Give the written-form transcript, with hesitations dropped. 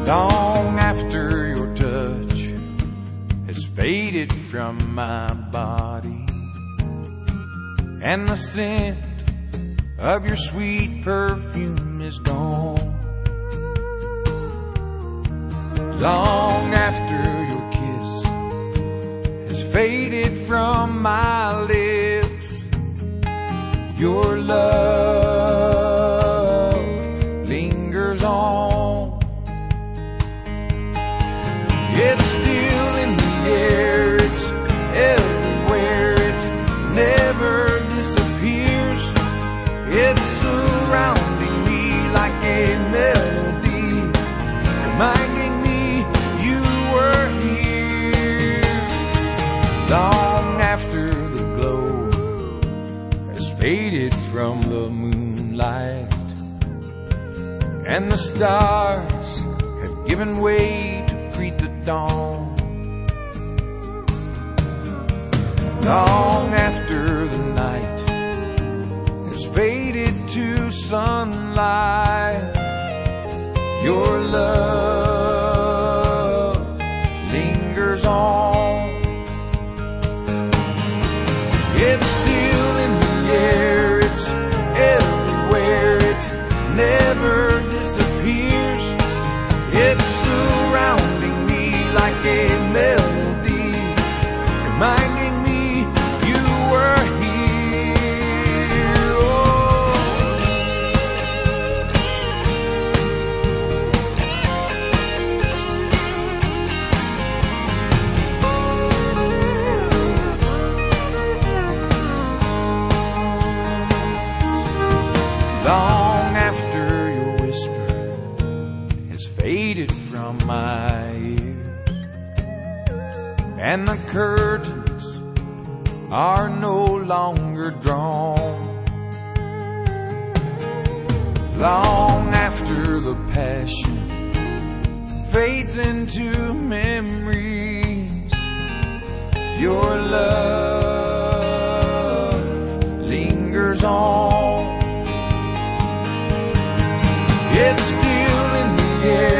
Long after your touch has faded from my body, and the scent of your sweet perfume is gone. Long after your kiss has faded from my lips, your love lingers on. It's still in the air, it's everywhere, it never disappears. It's surrounding me like a melody, reminding me you were here. Long after the glow has faded from the moonlight, and the stars have given way to greet the dawn. Long after the night has faded to sunlight, your love lingers on. It's still in the air, it's everywhere, it never disappears. It's surrounding me like a melody, reminding me you were here. Oh. Long after your whisper has faded from my ears, and the curtains are no longer drawn. Long after the passion fades into memories, your love lingers on. It's still in the air,